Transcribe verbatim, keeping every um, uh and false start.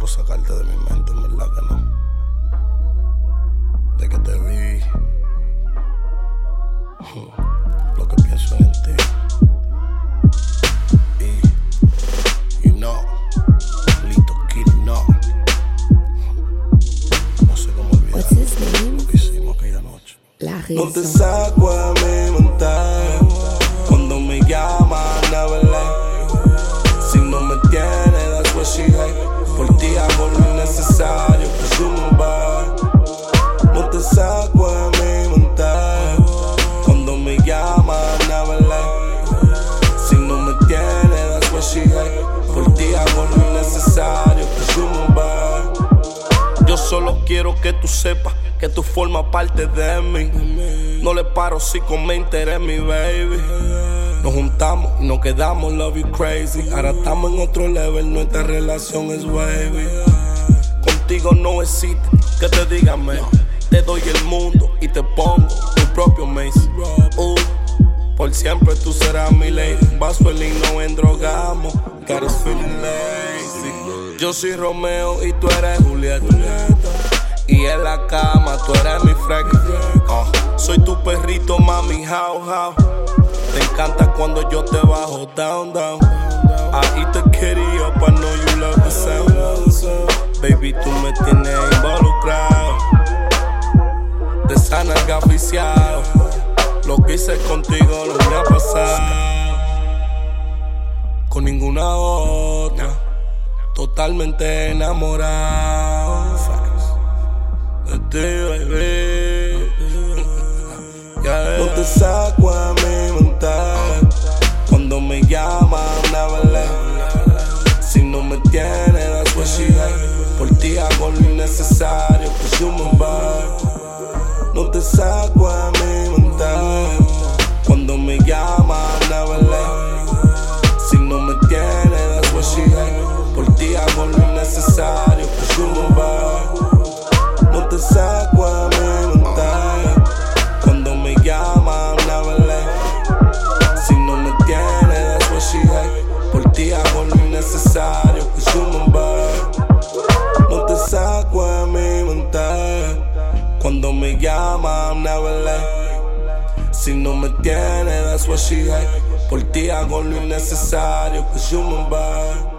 logro sacarte de mi mente, en verdad que no. De que te vi, lo que pienso en ti. Y, y no, Lito Kid, no. No sé cómo olvidar lo que hicimos aquella noche. No te saco a mi montaña cuando me llaman, never late. Si no me tienes, that's what she hate. Por ti hago lo innecesario, que you me by. No te saco a mi montaña cuando me llaman, never late. Si no me tienes, that's what she hate. Por ti hago lo innecesario, que you me by. Yo solo quiero que tú sepas que tú formas parte de mí. No le paro si con me interés, mi baby. Nos juntamos y nos quedamos, love you crazy. Ahora estamos en otro level, nuestra relación es wavy. Contigo no existe que te diga me. Te doy el mundo y te pongo tu propio Mace. Uh, por siempre tú serás mi lady. Un vaso de lean, no endrogamos. Got us feeling lazy. Yo soy Romeo y tú eres Julieta. Y en la cama tú eres mi freak. uh, Soy tu perrito, mami, how, how. Te encanta cuando yo te bajo down, down. I eat the kitty up, I know you love the sound. Baby, tú me tienes involucrado. De esa nalga oficial. Lo que hice contigo no me ha pasado con ninguna otra. Totalmente enamorado de ti, baby. Yeah. No te saco a mi montaña cuando me llaman, never late. Si no me tienes, that's what she hate. Por ti hago lo innecesario, que you me by. No te saco a mi montaña cuando me llaman, never late. Si no me tienes, that's what she hate. Por ti hago lo innecesario, que you me by. No te saco a mi montaña cuando me llaman, never late. Si no me tienes, that's what she hate. Por ti hago lo innecesario, que you me by. No te saco a mi montaña cuando me llaman, never late. Si no me tienes, that's what she hate. Por ti hago lo innecesario, que you me by.